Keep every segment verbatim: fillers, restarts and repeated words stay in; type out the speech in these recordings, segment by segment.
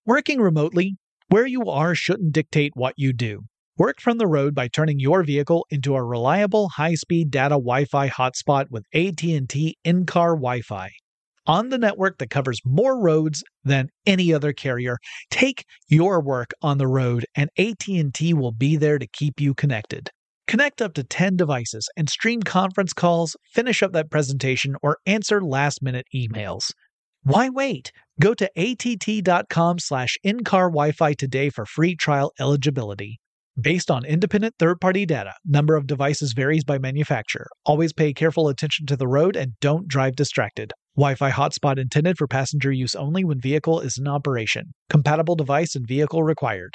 Working remotely, where you are shouldn't dictate what you do. Work from the road by turning your vehicle into a reliable high-speed data Wi-Fi hotspot with A T and T in-car Wi-Fi. On the network that covers more roads than any other carrier, take your work on the road and A T and T will be there to keep you connected. Connect up to ten devices and stream conference calls, finish up that presentation, or answer last-minute emails. Why wait? Go to att.com slash in-car Wi-Fi today for free trial eligibility. Based on independent third-party data, number of devices varies by manufacturer. Always pay careful attention to the road and don't drive distracted. Wi-Fi hotspot intended for passenger use only when vehicle is in operation. Compatible device and vehicle required.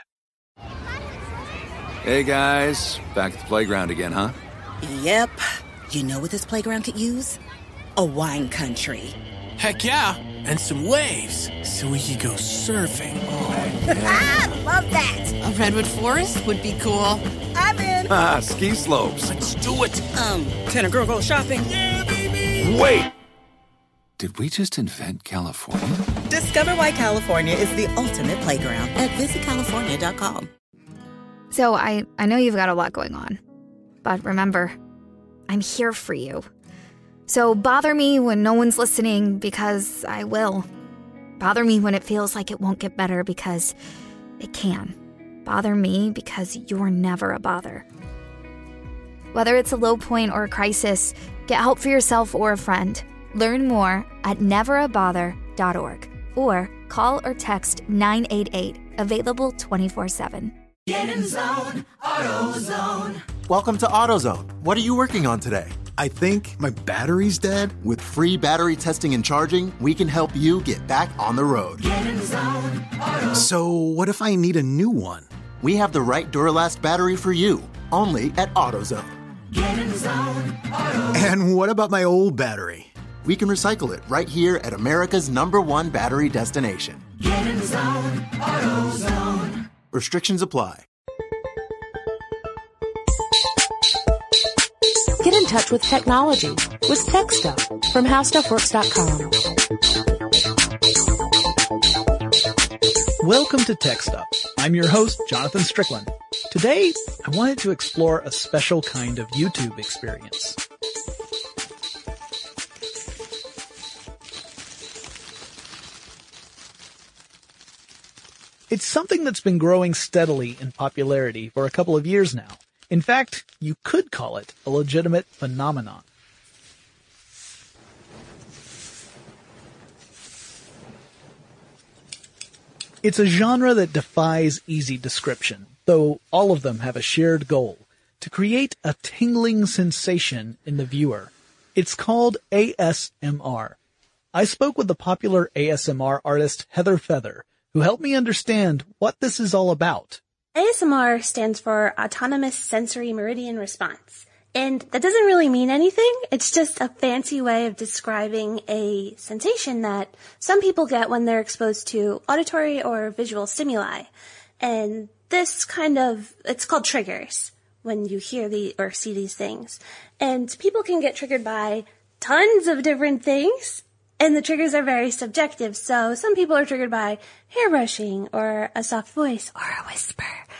Hey guys, back at the playground again, huh? Yep. You know what this playground could use? A wine country. Heck yeah, and some waves, so we could go surfing. Oh, yeah. I love that. A redwood forest would be cool. I'm in. Ah, ski slopes. Let's do it. Um, can a girl go shopping? Yeah, baby. Wait. Did we just invent California? Discover why California is the ultimate playground at visit california dot com. So I, I know you've got a lot going on, but remember, I'm here for you. So bother me when no one's listening, because I will. Bother me when it feels like it won't get better, because it can. Bother me because you're never a bother. Whether it's a low point or a crisis, get help for yourself or a friend. Learn more at never a bother dot org or call or text nine eight eight, available twenty-four seven. Get in zone, AutoZone. Welcome to AutoZone. What are you working on today? I think my battery's dead. With free battery testing and charging, we can help you get back on the road. Get in zone, AutoZone. So what if I need a new one? We have the right Duralast battery for you, only at AutoZone. Get in zone, AutoZone. And what about my old battery? We can recycle it right here at America's number one battery destination. Get in zone, AutoZone. Restrictions apply. Get in touch with technology with Tech Stuff from how stuff works dot com. Welcome to Tech Stuff. I'm your host, Jonathan Strickland. Today, I wanted to explore a special kind of YouTube experience. It's something that's been growing steadily in popularity for a couple of years now. In fact, you could call it a legitimate phenomenon. It's a genre that defies easy description, though all of them have a shared goal: to create a tingling sensation in the viewer. It's called A S M R. I spoke with the popular A S M R artist Heather Feather, who helped me understand what this is all about. A S M R stands for Autonomous Sensory Meridian Response, and that doesn't really mean anything. It's just a fancy way of describing a sensation that some people get when they're exposed to auditory or visual stimuli. And this kind of, it's called triggers when you hear the or see these things. And people can get triggered by tons of different things. And the triggers are very subjective, so some people are triggered by hair brushing, or a soft voice, or a whisper,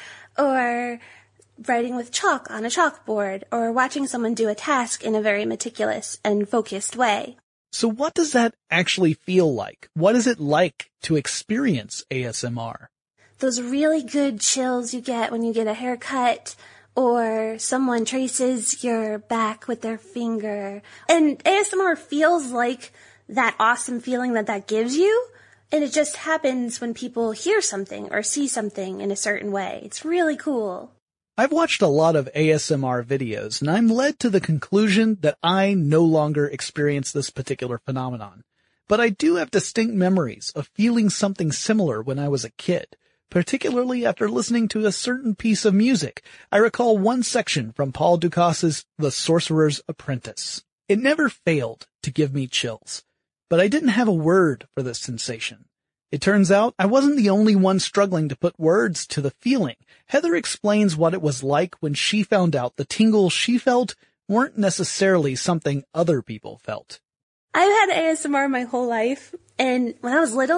or writing with chalk on a chalkboard, or watching someone do a task in a very meticulous and focused way. So what does that actually feel like? What is it like to experience A S M R? Those really good chills you get when you get a haircut, or someone traces your back with their finger. And A S M R feels like that awesome feeling that that gives you, and it just happens when people hear something or see something in a certain way. It's really cool. I've watched a lot of A S M R videos, and I'm led to the conclusion that I no longer experience this particular phenomenon. But I do have distinct memories of feeling something similar when I was a kid, particularly after listening to a certain piece of music. I recall one section from Paul Dukas' The Sorcerer's Apprentice. It never failed to give me chills. But I didn't have a word for this sensation. It turns out I wasn't the only one struggling to put words to the feeling. Heather explains what it was like when she found out the tingles she felt weren't necessarily something other people felt. I've had A S M R my whole life, and when I was little,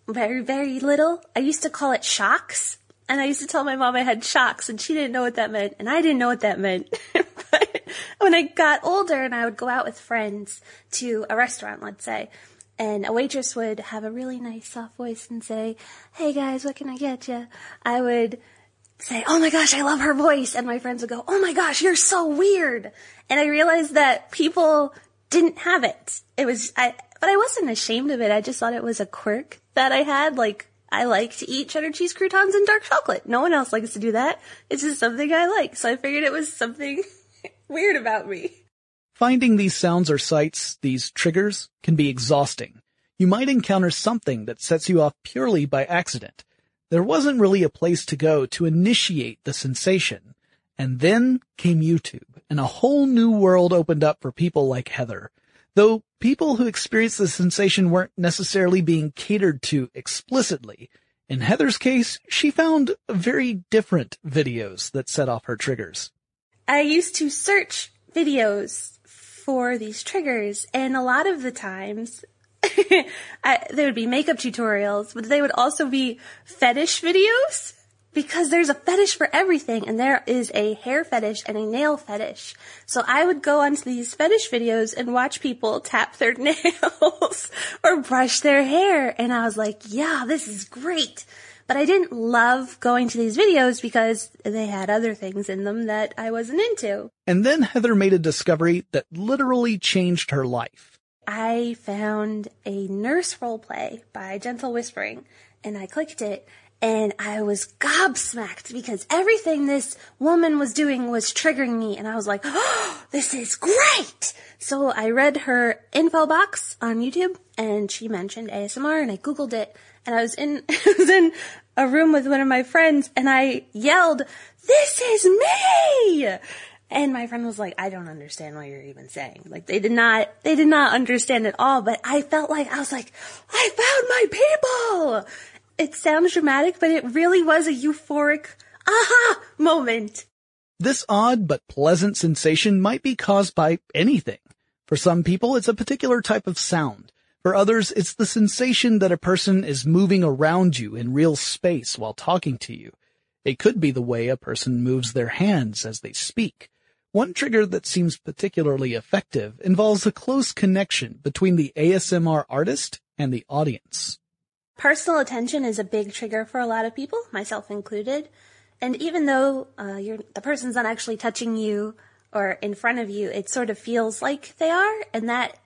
very, very little, I used to call it shocks. And I used to tell my mom I had shocks, and she didn't know what that meant, and I didn't know what that meant. But when I got older and I would go out with friends to a restaurant, let's say, and a waitress would have a really nice soft voice and say, "Hey guys, what can I get you?" I would say, "Oh my gosh, I love her voice." And my friends would go, "Oh my gosh, you're so weird." And I realized that people didn't have it. It was, I, but I wasn't ashamed of it. I just thought it was a quirk that I had. Like, I like to eat cheddar cheese croutons and dark chocolate. No one else likes to do that. It's just something I like. So I figured it was something weird about me. Finding these sounds or sights, these triggers, can be exhausting. You might encounter something that sets you off purely by accident. There wasn't really a place to go to initiate the sensation. And then came YouTube, and a whole new world opened up for people like Heather. Though people who experienced the sensation weren't necessarily being catered to explicitly. In Heather's case, she found very different videos that set off her triggers. I used to search videos for these triggers, and a lot of the times I, there would be makeup tutorials, but they would also be fetish videos. Because there's a fetish for everything, and there is a hair fetish and a nail fetish. So I would go onto these fetish videos and watch people tap their nails or brush their hair. And I was like, yeah, this is great. But I didn't love going to these videos because they had other things in them that I wasn't into. And then Heather made a discovery that literally changed her life. I found a nurse roleplay by Gentle Whispering, and I clicked it. And I was gobsmacked because everything this woman was doing was triggering me. And I was like, oh, this is great. So I read her info box on YouTube, and she mentioned A S M R, and I Googled it. And I was in, I was in a room with one of my friends, and I yelled, "This is me!" And my friend was like, "I don't understand what you're even saying." Like, they did not, they did not understand at all. But I felt like, I was like, I found my people! It sounds dramatic, but it really was a euphoric aha moment. This odd but pleasant sensation might be caused by anything. For some people, it's a particular type of sound. For others, it's the sensation that a person is moving around you in real space while talking to you. It could be the way a person moves their hands as they speak. One trigger that seems particularly effective involves a close connection between the A S M R artist and the audience. Personal attention is a big trigger for a lot of people, myself included. And even though uh, you're, the person's not actually touching you or in front of you, it sort of feels like they are. And that,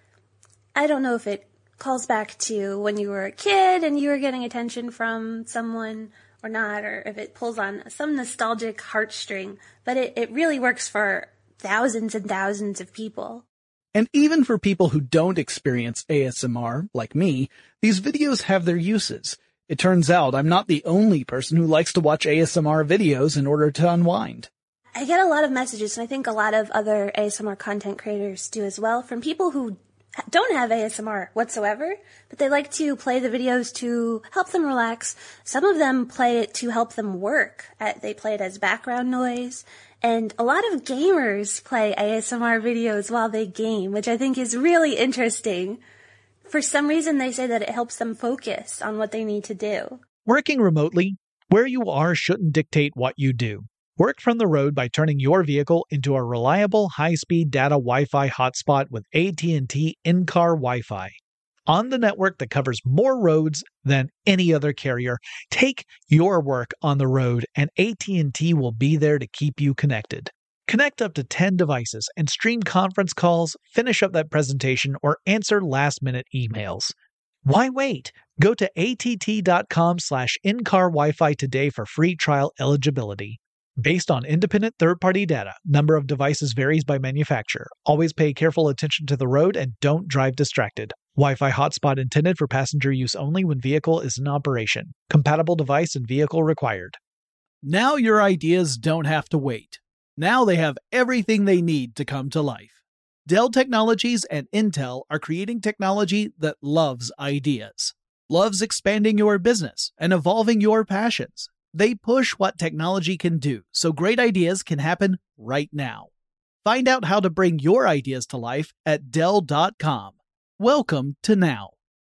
I don't know if it calls back to when you were a kid and you were getting attention from someone or not, or if it pulls on some nostalgic heartstring. But it, it really works for thousands and thousands of people. And even for people who don't experience A S M R, like me, these videos have their uses. It turns out I'm not the only person who likes to watch A S M R videos in order to unwind. I get a lot of messages, and I think a lot of other A S M R content creators do as well, from people who don't have A S M R whatsoever, but they like to play the videos to help them relax. Some of them play it to help them work. They play it as background noise. And a lot of gamers play A S M R videos while they game, which I think is really interesting. For some reason, they say that it helps them focus on what they need to do. Working remotely, where you are shouldn't dictate what you do. Work from the road by turning your vehicle into a reliable high-speed data Wi-Fi hotspot with A T and T in-car Wi-Fi. On the network that covers more roads than any other carrier, take your work on the road and A T and T will be there to keep you connected. Connect up to ten devices and stream conference calls, finish up that presentation, or answer last-minute emails. Why wait? Go to att.com slash in-car Wi-Fi today for free trial eligibility. Based on independent third-party data, number of devices varies by manufacturer. Always pay careful attention to the road and don't drive distracted. Wi-Fi hotspot intended for passenger use only when vehicle is in operation. Compatible device and vehicle required. Now your ideas don't have to wait. Now they have everything they need to come to life. Dell Technologies and Intel are creating technology that loves ideas, loves expanding your business and evolving your passions. They push what technology can do so great ideas can happen right now. Find out how to bring your ideas to life at Dell dot com. Welcome to now.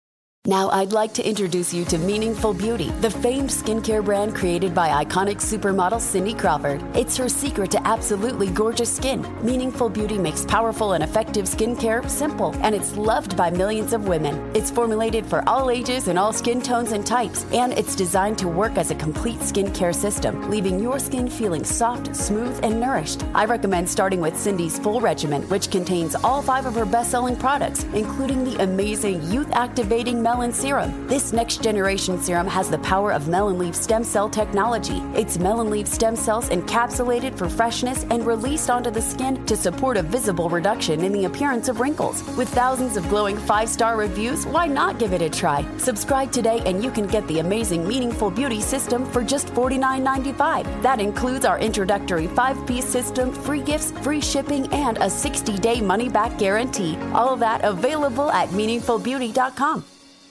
Now I'd like to introduce you to Meaningful Beauty, the famed skincare brand created by iconic supermodel Cindy Crawford. It's her secret to absolutely gorgeous skin. Meaningful Beauty makes powerful and effective skincare simple, and it's loved by millions of women. It's formulated for all ages and all skin tones and types, and it's designed to work as a complete skincare system, leaving your skin feeling soft, smooth, and nourished. I recommend starting with Cindy's full regimen, which contains all five of her best-selling products, including the amazing youth-activating Melon Serum. This next-generation serum has the power of melon leaf stem cell technology. It's melon leaf stem cells encapsulated for freshness and released onto the skin to support a visible reduction in the appearance of wrinkles. With thousands of glowing five-star reviews, why not give it a try? Subscribe today and you can get the amazing Meaningful Beauty system for just forty-nine ninety-five. That includes our introductory five-piece system, free gifts, free shipping, and a sixty-day money-back guarantee. All of that available at meaningful beauty dot com.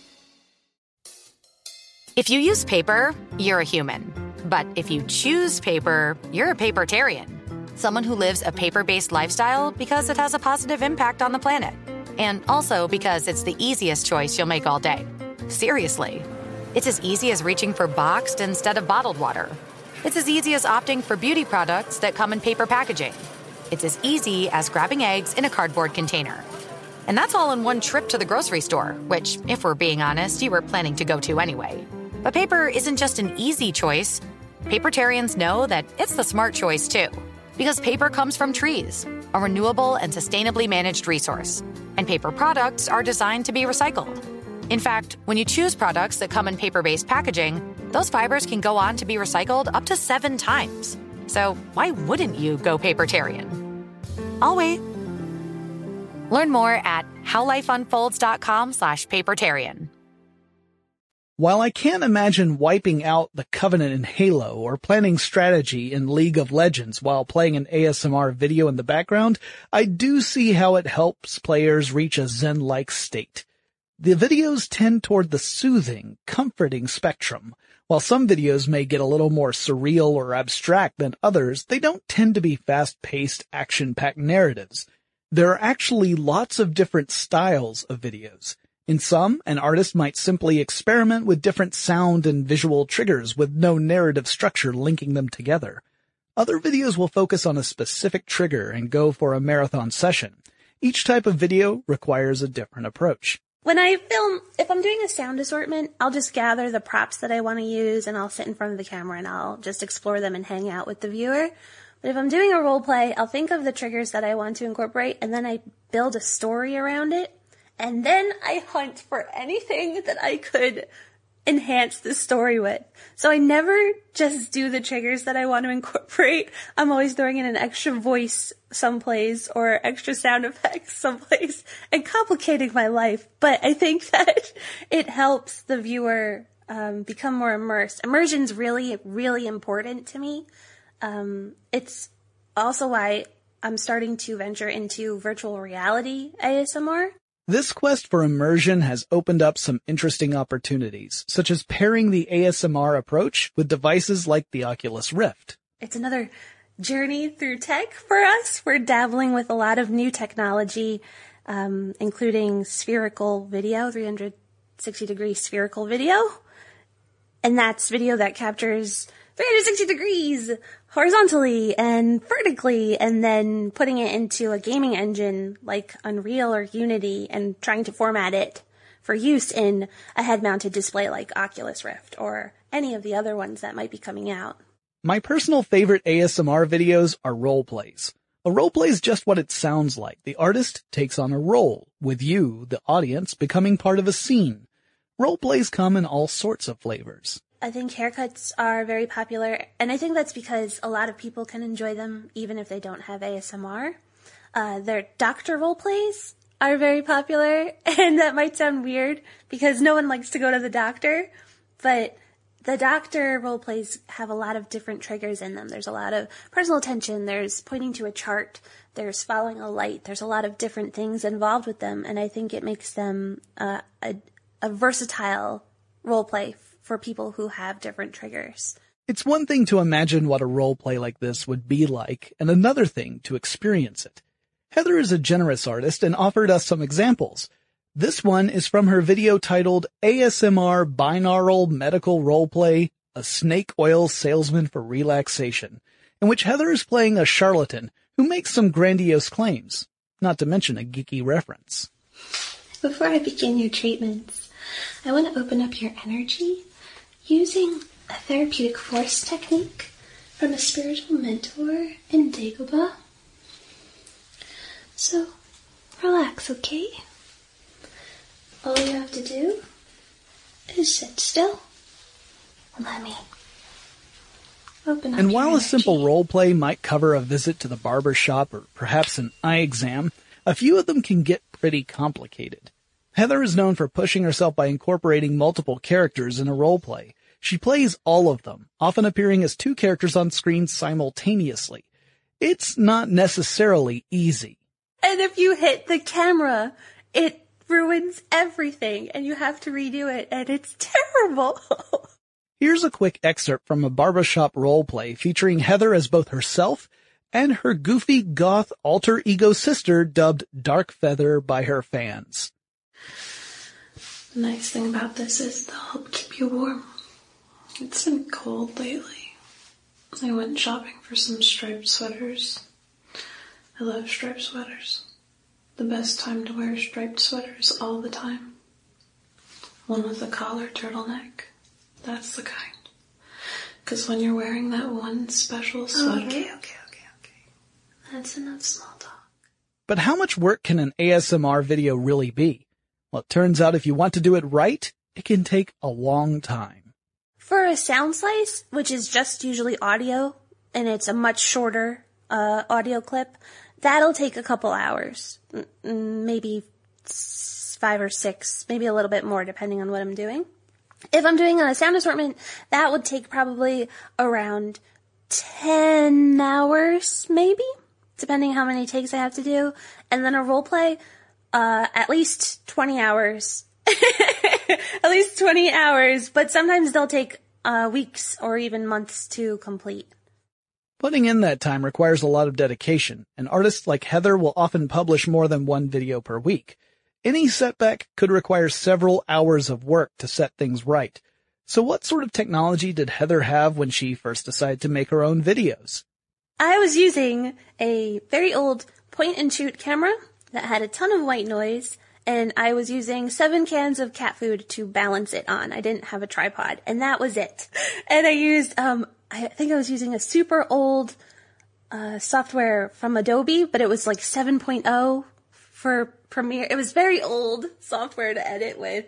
If you use paper, you're a human. But if you choose paper, you're a papertarian. Someone who lives a paper-based lifestyle because it has a positive impact on the planet. And also because it's the easiest choice you'll make all day. Seriously. It's as easy as reaching for boxed instead of bottled water. It's as easy as opting for beauty products that come in paper packaging. It's as easy as grabbing eggs in a cardboard container. And that's all in one trip to the grocery store, which, if we're being honest, you were planning to go to anyway. But paper isn't just an easy choice. Papertarians know that it's the smart choice, too. Because paper comes from trees, a renewable and sustainably managed resource. And paper products are designed to be recycled. In fact, when you choose products that come in paper-based packaging, those fibers can go on to be recycled up to seven times. So why wouldn't you go papertarian? I'll wait. Learn more at howlifeunfolds.com slash papertarian. While I can't imagine wiping out the Covenant in Halo or planning strategy in League of Legends while playing an A S M R video in the background, I do see how it helps players reach a zen-like state. The videos tend toward the soothing, comforting spectrum. While some videos may get a little more surreal or abstract than others, they don't tend to be fast-paced, action-packed narratives. There are actually lots of different styles of videos. In some, an artist might simply experiment with different sound and visual triggers with no narrative structure linking them together. Other videos will focus on a specific trigger and go for a marathon session. Each type of video requires a different approach. When I film, if I'm doing a sound assortment, I'll just gather the props that I want to use and I'll sit in front of the camera and I'll just explore them and hang out with the viewer. But if I'm doing a role play, I'll think of the triggers that I want to incorporate and then I build a story around it. And then I hunt for anything that I could enhance the story with. So I never just do the triggers that I want to incorporate. I'm always throwing in an extra voice someplace or extra sound effects someplace and complicating my life. But I think that it helps the viewer um, become more immersed. Immersion's really, really important to me. Um, it's also why I'm starting to venture into virtual reality A S M R. This quest for immersion has opened up some interesting opportunities, such as pairing the A S M R approach with devices like the Oculus Rift. It's another journey through tech for us. We're dabbling with a lot of new technology, um, including spherical video, three hundred sixty degree spherical video. And that's video that captures three hundred sixty degrees horizontally and vertically, and then putting it into a gaming engine like Unreal or Unity and trying to format it for use in a head-mounted display like Oculus Rift or any of the other ones that might be coming out. My personal favorite A S M R videos are role plays. A role play is just what it sounds like. The artist takes on a role, with you, the audience, becoming part of a scene. Role plays come in all sorts of flavors. I think haircuts are very popular, and I think that's because a lot of people can enjoy them even if they don't have A S M R. Uh, their doctor role plays are very popular, and that might sound weird because no one likes to go to the doctor, but the doctor role plays have a lot of different triggers in them. There's a lot of personal attention, there's pointing to a chart, there's following a light, there's a lot of different things involved with them, and I think it makes them uh, a, a versatile role play for people who have different triggers. It's one thing to imagine what a role play like this would be like, and another thing to experience it. Heather is a generous artist and offered us some examples. This one is from her video titled A S M R Binaural Medical Roleplay, A Snake Oil Salesman for Relaxation, in which Heather is playing a charlatan who makes some grandiose claims, not to mention a geeky reference. Before I begin your treatments, I want to open up your energy using a therapeutic force technique from a spiritual mentor in Dagobah. So, relax, okay? All you have to do is sit still and let me open up And your while a energy. simple role play might cover a visit to the barber shop or perhaps an eye exam, a few of them can get pretty complicated. Heather is known for pushing herself by incorporating multiple characters in a role play. She plays all of them, often appearing as two characters on screen simultaneously. It's not necessarily easy. And if you hit the camera, it ruins everything, and you have to redo it, and it's terrible. Here's a quick excerpt from a barbershop roleplay featuring Heather as both herself and her goofy goth alter ego sister dubbed Dark Feather by her fans. The nice thing about this is they'll help keep you warm. It's been cold lately. I went shopping for some striped sweaters. I love striped sweaters. The best time to wear striped sweaters all the time. One with a collar turtleneck. That's the kind. Because when you're wearing that one special sweater... Okay, okay, okay, okay. That's enough small talk. But how much work can an A S M R video really be? Well, it turns out if you want to do it right, it can take a long time. For a sound slice, which is just usually audio, and it's a much shorter uh, audio clip, that'll take a couple hours. M- maybe five or six, maybe a little bit more depending on what I'm doing. If I'm doing a sound assortment, that would take probably around ten hours, maybe, depending how many takes I have to do. And then a role play, uh, at least twenty hours. At least twenty hours, but sometimes they'll take uh, weeks or even months to complete. Putting in that time requires a lot of dedication, and artists like Heather will often publish more than one video per week. Any setback could require several hours of work to set things right. So what sort of technology did Heather have when she first decided to make her own videos? I was using a very old point-and-shoot camera that had a ton of white noise, and I was using seven cans of cat food to balance it on. I didn't have a tripod, and that was it. And I used, um, I think I was using a super old uh, software from Adobe, but it was like seven point oh for Premiere. It was very old software to edit with.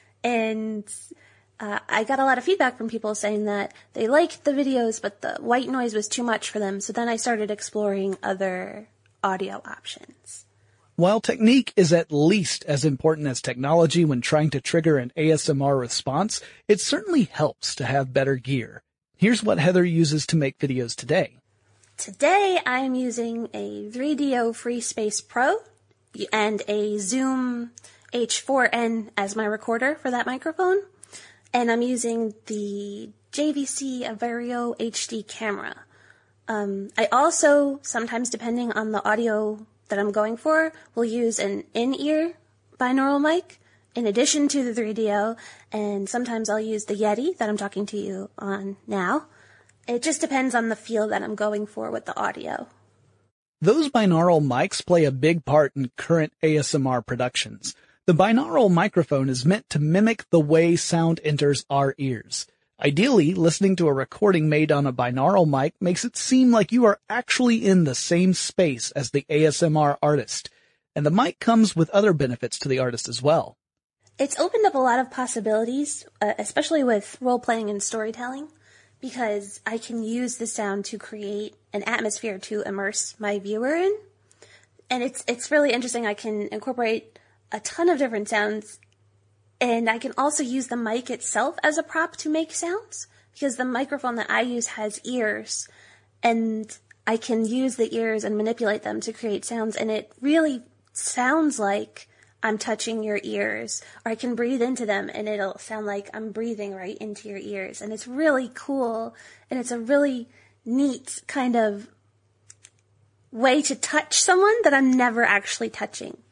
And uh, I got a lot of feedback from people saying that they liked the videos, but the white noise was too much for them. So then I started exploring other audio options. While technique is at least as important as technology when trying to trigger an A S M R response, it certainly helps to have better gear. Here's what Heather uses to make videos today. Today I'm using a three D O FreeSpace Pro and a Zoom H four N as my recorder for that microphone. And I'm using the J V C Averio H D camera. Um, I also, sometimes depending on the audio that I'm going for, will use an in-ear binaural mic in addition to the three D O, and sometimes I'll use the Yeti that I'm talking to you on now. It just depends on the feel that I'm going for with the audio. Those binaural mics play a big part in current A S M R productions. The binaural microphone is meant to mimic the way sound enters our ears. Ideally, listening to a recording made on a binaural mic makes it seem like you are actually in the same space as the A S M R artist. And the mic comes with other benefits to the artist as well. It's opened up a lot of possibilities, uh, especially with role-playing and storytelling, because I can use the sound to create an atmosphere to immerse my viewer in. And it's it's really interesting. I can incorporate a ton of different sounds, and I can also use the mic itself as a prop to make sounds, because the microphone that I use has ears, and I can use the ears and manipulate them to create sounds, and it really sounds like I'm touching your ears, or I can breathe into them and it'll sound like I'm breathing right into your ears. And it's really cool, and it's a really neat kind of way to touch someone that I'm never actually touching.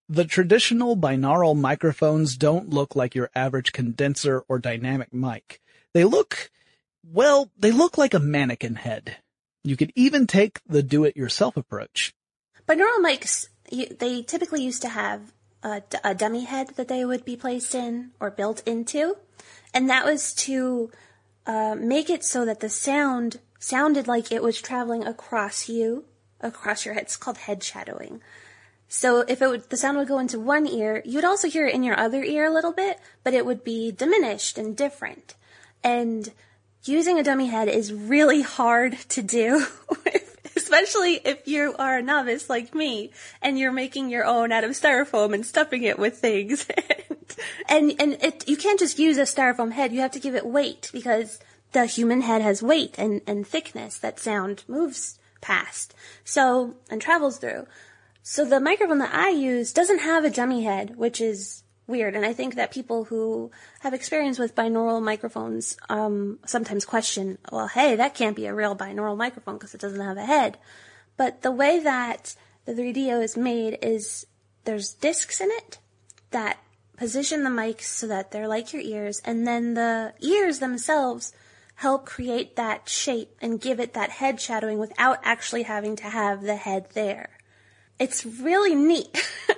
The traditional binaural microphones don't look like your average condenser or dynamic mic. They look, well, they look like a mannequin head. You could even take the do-it-yourself approach. Binaural mics, they typically used to have a, a dummy head that they would be placed in or built into, and that was to uh, make it so that the sound sounded like it was traveling across you, across your head. It's called head shadowing. So if it would, the sound would go into one ear, you'd also hear it in your other ear a little bit, but it would be diminished and different. And using a dummy head is really hard to do, especially if you are a novice like me and you're making your own out of styrofoam and stuffing it with things. and and it, you can't just use a styrofoam head. You have to give it weight because the human head has weight and, and thickness that sound moves past, so, and travels through. So the microphone that I use doesn't have a dummy head, which is weird. And I think that people who have experience with binaural microphones um, sometimes question, well, hey, that can't be a real binaural microphone because it doesn't have a head. But the way that the three D O is made is there's discs in it that position the mics so that they're like your ears, and then the ears themselves help create that shape and give it that head shadowing without actually having to have the head there. It's really neat.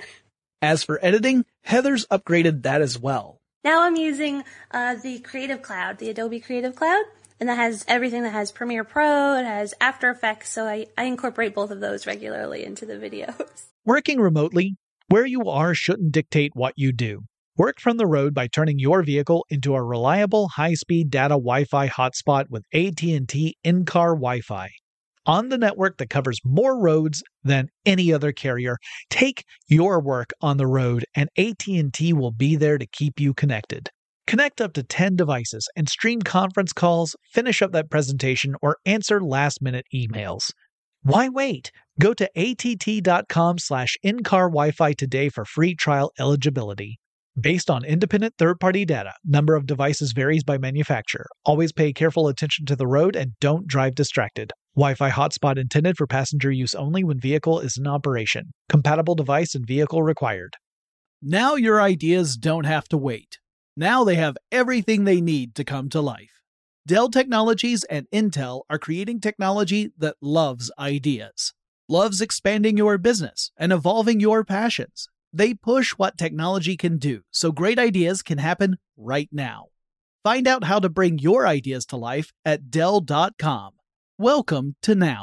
As for editing, Heather's upgraded that as well. Now I'm using uh, the Creative Cloud, the Adobe Creative Cloud, and that has everything that has Premiere Pro, it has After Effects, so I, I incorporate both of those regularly into the videos. Working remotely, where you are shouldn't dictate what you do. Work from the road by turning your vehicle into a reliable high-speed data Wi-Fi hotspot with A T and T in-car Wi-Fi. On the network that covers more roads than any other carrier, take your work on the road and A T and T will be there to keep you connected. Connect up to ten devices and stream conference calls, finish up that presentation, or answer last-minute emails. Why wait? Go to att.com slash in-car Wi-Fi today for free trial eligibility. Based on independent third-party data, number of devices varies by manufacturer. Always pay careful attention to the road and don't drive distracted. Wi-Fi hotspot intended for passenger use only when vehicle is in operation. Compatible device and vehicle required. Now your ideas don't have to wait. Now they have everything they need to come to life. Dell Technologies and Intel are creating technology that loves ideas, loves expanding your business and evolving your passions. They push what technology can do, so great ideas can happen right now. Find out how to bring your ideas to life at Dell dot com. Welcome to Now.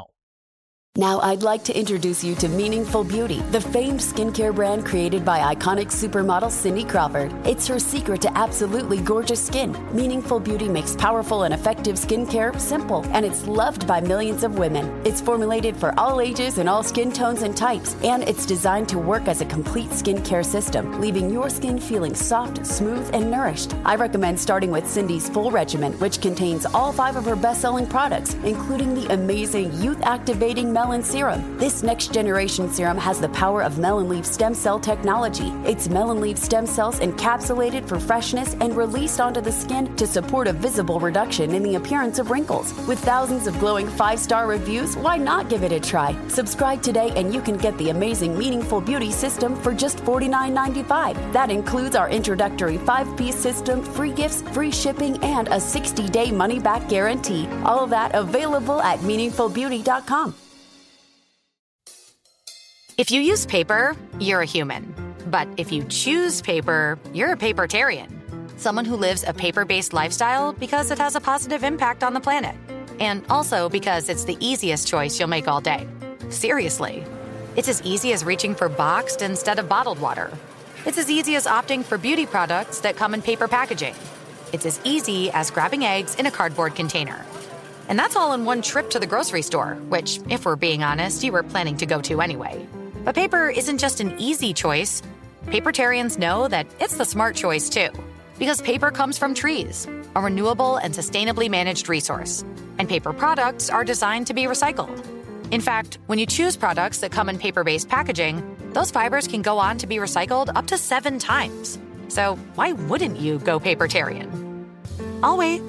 Now I'd like to introduce you to Meaningful Beauty, the famed skincare brand created by iconic supermodel Cindy Crawford. It's her secret to absolutely gorgeous skin. Meaningful Beauty makes powerful and effective skincare simple, and it's loved by millions of women. It's formulated for all ages and all skin tones and types, and it's designed to work as a complete skincare system, leaving your skin feeling soft, smooth, and nourished. I recommend starting with Cindy's full regimen, which contains all five of her best-selling products, including the amazing youth-activating Melon Serum. This next generation serum has the power of melon leaf stem cell technology. It's melon leaf stem cells encapsulated for freshness and released onto the skin to support a visible reduction in the appearance of wrinkles. With thousands of glowing five-star reviews, why not give it a try? Subscribe today and you can get the amazing Meaningful Beauty system for just forty-nine ninety-five. That includes our introductory five-piece system, free gifts, free shipping, and a sixty-day money-back guarantee. All of that available at meaningful beauty dot com. If you use paper, you're a human. But if you choose paper, you're a papertarian. Someone who lives a paper-based lifestyle because it has a positive impact on the planet. And also because it's the easiest choice you'll make all day. Seriously. It's as easy as reaching for boxed instead of bottled water. It's as easy as opting for beauty products that come in paper packaging. It's as easy as grabbing eggs in a cardboard container. And that's all in one trip to the grocery store, which, if we're being honest, you were planning to go to anyway. But paper isn't just an easy choice. Papertarians know that it's the smart choice, too. Because paper comes from trees, a renewable and sustainably managed resource. And paper products are designed to be recycled. In fact, when you choose products that come in paper-based packaging, those fibers can go on to be recycled up to seven times. So why wouldn't you go papertarian? I'll wait.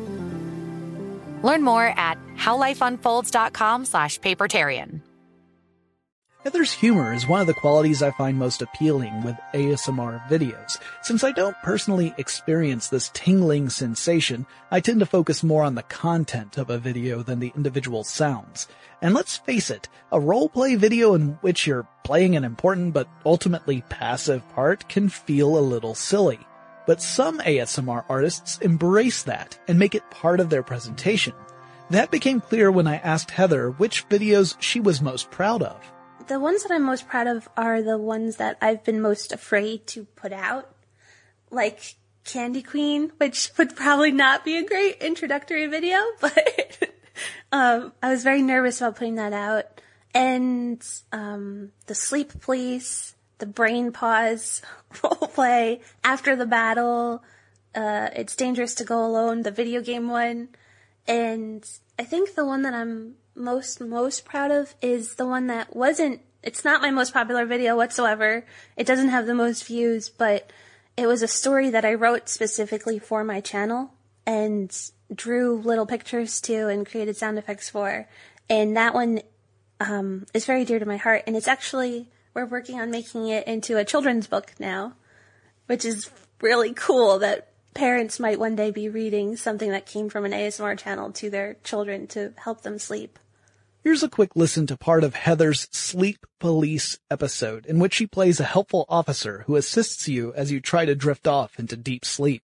Learn more at howlifeunfolds.com slash papertarian. Heather's humor is one of the qualities I find most appealing with A S M R videos. Since I don't personally experience this tingling sensation, I tend to focus more on the content of a video than the individual sounds. And let's face it, a roleplay video in which you're playing an important but ultimately passive part can feel a little silly. But some A S M R artists embrace that and make it part of their presentation. That became clear when I asked Heather which videos she was most proud of. The ones that I'm most proud of are the ones that I've been most afraid to put out. Like Candy Queen, which would probably not be a great introductory video, but um, I was very nervous about putting that out. And um, the Sleep Police, the Brain Pause roleplay, After the Battle, uh, It's Dangerous to Go Alone, the video game one. And I think the one that I'm most, most proud of is the one that wasn't, it's not my most popular video whatsoever. It doesn't have the most views, but it was a story that I wrote specifically for my channel and drew little pictures to and created sound effects for. And that one, um, is very dear to my heart. And it's actually, we're working on making it into a children's book now, which is really cool that parents might one day be reading something that came from an A S M R channel to their children to help them sleep. Here's a quick listen to part of Heather's Sleep Police episode, in which she plays a helpful officer who assists you as you try to drift off into deep sleep.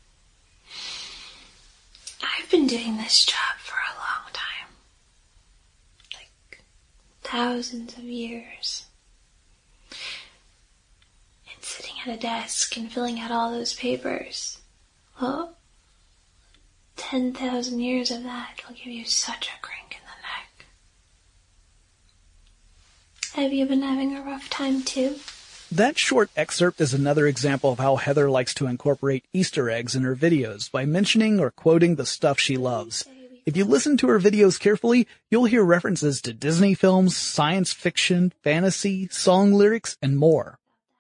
I've been doing this job for a long time. Like, thousands of years. And sitting at a desk and filling out all those papers. Well, ten thousand years of that will give you such a crank in the neck. Have you been having a rough time too? That short excerpt is another example of how Heather likes to incorporate Easter eggs in her videos by mentioning or quoting the stuff she loves. If you listen to her videos carefully, you'll hear references to Disney films, science fiction, fantasy, song lyrics, and more.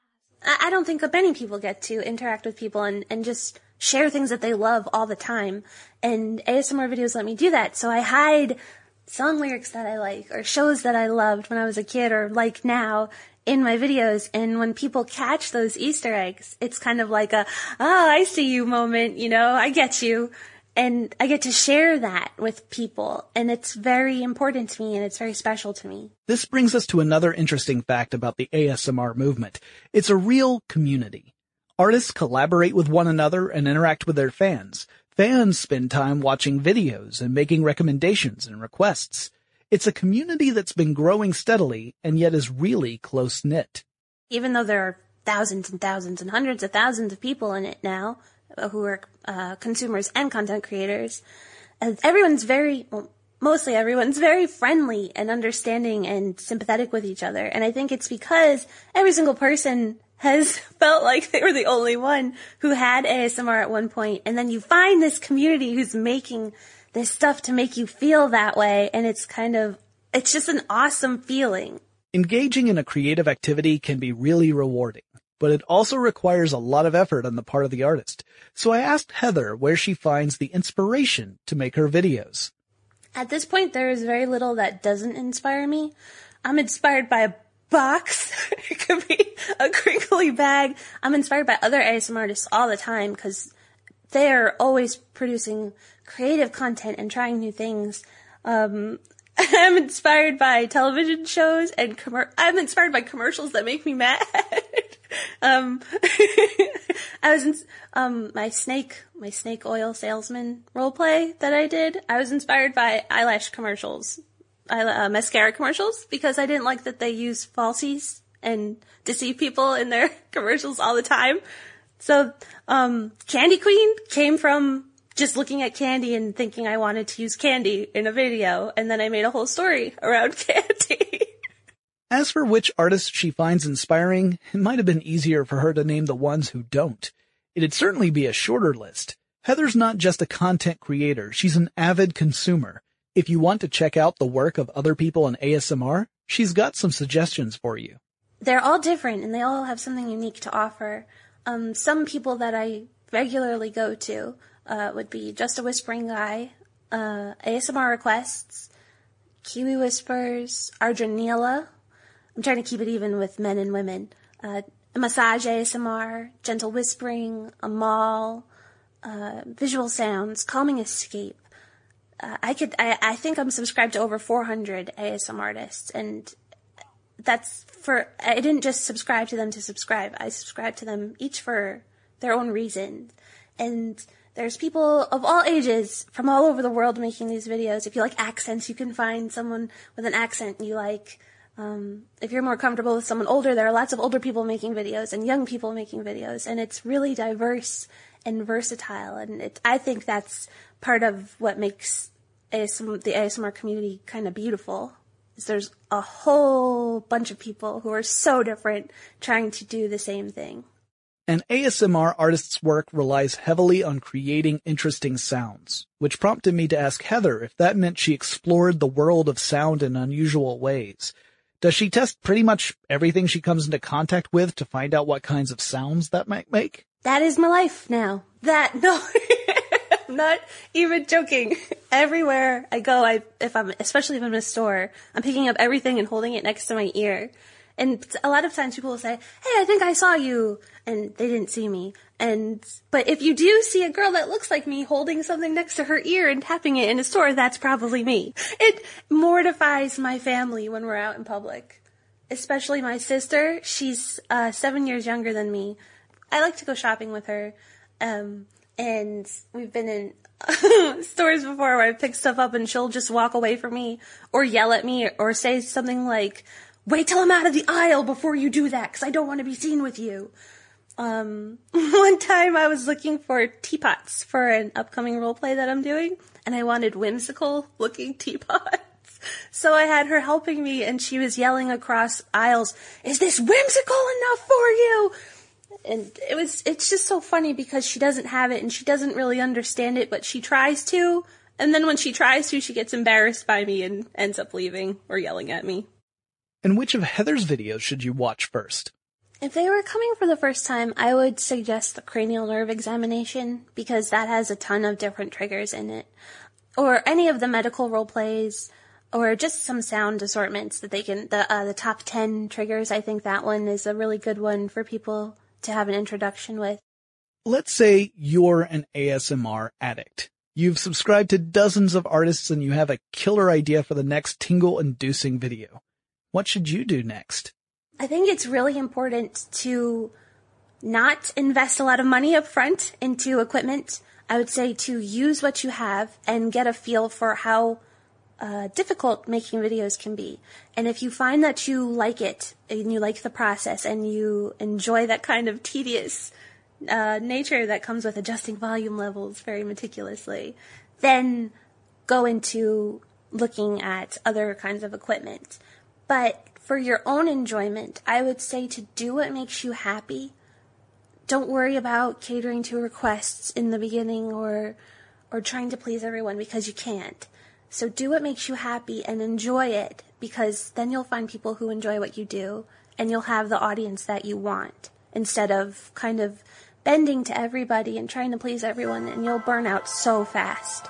I don't think that many people get to interact with people and, and just share things that they love all the time. And A S M R videos let me do that. So I hide song lyrics that I like or shows that I loved when I was a kid or like now in my videos. And when people catch those Easter eggs, it's kind of like a, oh, I see you moment, you know, I get you. And I get to share that with people. And it's very important to me and it's very special to me. This brings us to another interesting fact about the A S M R movement. It's a real community. Artists collaborate with one another and interact with their fans. Fans spend time watching videos and making recommendations and requests. It's a community that's been growing steadily and yet is really close-knit. Even though there are thousands and thousands and hundreds of thousands of people in it now, who are uh, consumers and content creators, uh, everyone's very, well, mostly everyone's very friendly and understanding and sympathetic with each other. And I think it's because every single person has felt like they were the only one who had A S M R at one point. And then you find this community who's making this stuff to make you feel that way. And it's kind of, it's just an awesome feeling. Engaging in a creative activity can be really rewarding, but it also requires a lot of effort on the part of the artist. So I asked Heather where she finds the inspiration to make her videos. At this point, there is very little that doesn't inspire me. I'm inspired by a box. It could be a crinkly bag. I'm inspired by other A S M R artists all the time because they're always producing creative content and trying new things. Um, I'm inspired by television shows and commer- I'm inspired by commercials that make me mad. um, I was in, um, my snake, my snake oil salesman roleplay that I did. I was inspired by eyelash commercials, uh, mascara commercials, because I didn't like that they use falsies and deceive people in their commercials all the time. So, um, Candy Queen came from just looking at candy and thinking I wanted to use candy in a video, and then I made a whole story around candy. As for which artists she finds inspiring, it might have been easier for her to name the ones who don't. It'd certainly be a shorter list. Heather's not just a content creator, she's an avid consumer. If you want to check out the work of other people in A S M R, she's got some suggestions for you. They're all different, and they all have something unique to offer. Um, some people that I regularly go to uh, would be Just a Whispering Guy, uh, A S M R Requests, Kiwi Whispers, Arjun Neela, I'm trying to keep it even with men and women. Uh, massage A S M R, gentle whispering, a mall, uh, visual sounds, calming escape. Uh, I could, I, I think I'm subscribed to over four hundred A S M R artists, and that's for, I didn't just subscribe to them to subscribe. I subscribe to them each for their own reason. And there's people of all ages from all over the world making these videos. If you like accents, you can find someone with an accent you like. Um, if you're more comfortable with someone older, there are lots of older people making videos and young people making videos, and it's really diverse and versatile. And it, I think that's part of what makes A S M R, the A S M R community kind of beautiful. Is there's a whole bunch of people who are so different trying to do the same thing. An A S M R artist's work relies heavily on creating interesting sounds, which prompted me to ask Heather if that meant she explored the world of sound in unusual ways. Does she test pretty much everything she comes into contact with to find out what kinds of sounds that might make? That is my life now. That, no, I'm not even joking. Everywhere I go, I, if I'm, especially if I'm in a store, I'm picking up everything and holding it next to my ear. And a lot of times people will say, hey, I think I saw you, and they didn't see me. And, but if you do see a girl that looks like me holding something next to her ear and tapping it in a store, that's probably me. It mortifies my family when we're out in public. Especially my sister. She's, uh, seven years younger than me. I like to go shopping with her. Um, and we've been in stores before where I pick stuff up and she'll just walk away from me or yell at me or say something like, wait till I'm out of the aisle before you do that, because I don't want to be seen with you. Um, one time I was looking for teapots for an upcoming role play that I'm doing, and I wanted whimsical looking teapots. So I had her helping me, and she was yelling across aisles, is this whimsical enough for you? And it was, it's just so funny because she doesn't have it and she doesn't really understand it, but she tries to. And then when she tries to, she gets embarrassed by me and ends up leaving or yelling at me. And which of Heather's videos should you watch first? If they were coming for the first time, I would suggest the cranial nerve examination because that has a ton of different triggers in it. Or any of the medical role plays, or just some sound assortments that they can, the, uh, the top ten triggers. I think that one is a really good one for people to have an introduction with. Let's say you're an A S M R addict. You've subscribed to dozens of artists and you have a killer idea for the next tingle-inducing video. What should you do next? I think it's really important to not invest a lot of money up front into equipment. I would say to use what you have and get a feel for how uh, difficult making videos can be. And if you find that you like it and you like the process and you enjoy that kind of tedious uh, nature that comes with adjusting volume levels very meticulously, then go into looking at other kinds of equipment. But for your own enjoyment, I would say to do what makes you happy. Don't worry about catering to requests in the beginning or or trying to please everyone because you can't. So do what makes you happy and enjoy it, because then you'll find people who enjoy what you do and you'll have the audience that you want instead of kind of bending to everybody and trying to please everyone, and you'll burn out so fast.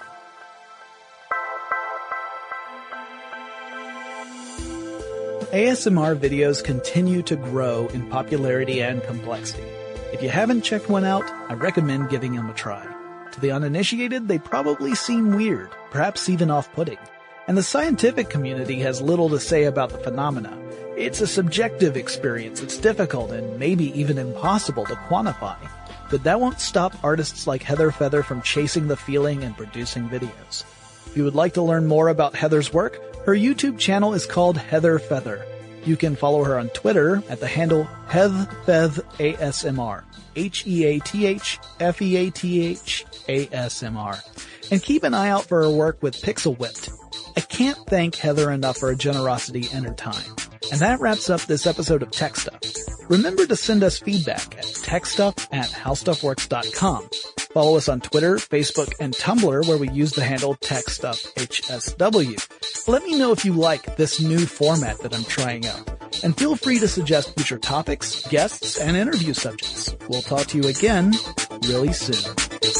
A S M R videos continue to grow in popularity and complexity. If you haven't checked one out, I recommend giving them a try. To the uninitiated, they probably seem weird, perhaps even off-putting. And the scientific community has little to say about the phenomena. It's a subjective experience, it's difficult and maybe even impossible to quantify. But that won't stop artists like Heather Feather from chasing the feeling and producing videos. If you would like to learn more about Heather's work, her YouTube channel is called Heather Feather. You can follow her on Twitter at the handle HeathFeathASMR. H E A T H F E A T H A S M R. And keep an eye out for her work with Pixel Whipped. I can't thank Heather enough for her generosity and her time. And that wraps up this episode of Tech Stuff. Remember to send us feedback at techstuff at howstuffworks dot com. Follow us on Twitter, Facebook, and Tumblr, where we use the handle TechStuffHSW. Let me know if you like this new format that I'm trying out. And feel free to suggest future topics, guests, and interview subjects. We'll talk to you again really soon.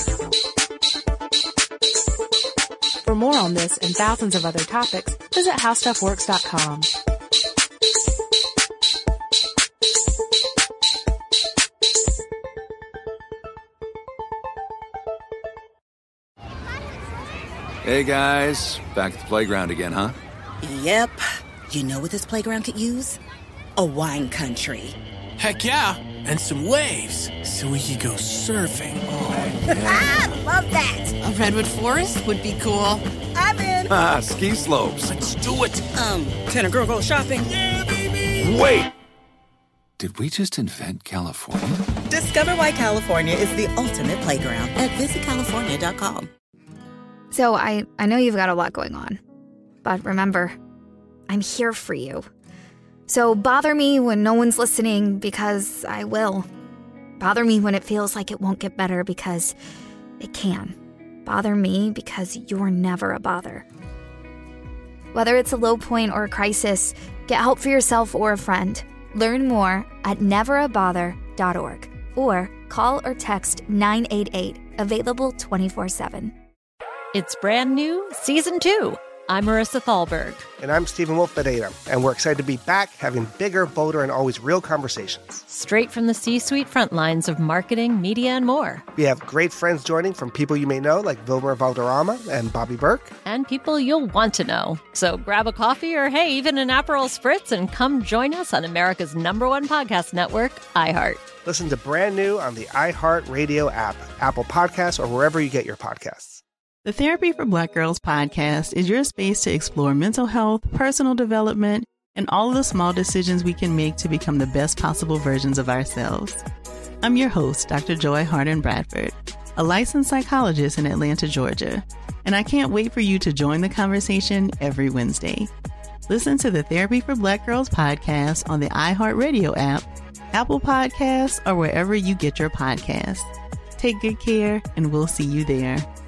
For more on this and thousands of other topics, visit howstuffworks dot com. Hey, guys. Back at the playground again, huh? Yep. You know what this playground could use? A wine country. Heck yeah, and some waves so we could go surfing. Oh, yeah. Love that. A redwood forest would be cool. I'm in. Ah, ski slopes. Let's do it. Um, can a girl go shopping? Yeah, baby. Wait! Did we just invent California? Discover why California is the ultimate playground at visit california dot com. So I, I know you've got a lot going on. But remember, I'm here for you. So bother me when no one's listening, because I will. Bother me when it feels like it won't get better, because it can. Bother me because you're never a bother. Whether it's a low point or a crisis, get help for yourself or a friend. Learn more at never a bother dot org or call or text nine eight eight, available twenty-four seven. It's brand new, season two. I'm Marissa Thalberg. And I'm Stephen Wolf Bedeta, and we're excited to be back having bigger, bolder, and always real conversations. Straight from the C-suite front lines of marketing, media, and more. We have great friends joining from people you may know, like Wilmer Valderrama and Bobby Burke. And people you'll want to know. So grab a coffee or, hey, even an Aperol Spritz and come join us on America's number one podcast network, iHeart. Listen to Brand New on the iHeart Radio app, Apple Podcasts, or wherever you get your podcasts. The Therapy for Black Girls podcast is your space to explore mental health, personal development, and all of the small decisions we can make to become the best possible versions of ourselves. I'm your host, Doctor Joy Harden Bradford, a licensed psychologist in Atlanta, Georgia, and I can't wait for you to join the conversation every Wednesday. Listen to the Therapy for Black Girls podcast on the iHeartRadio app, Apple Podcasts, or wherever you get your podcasts. Take good care, and we'll see you there.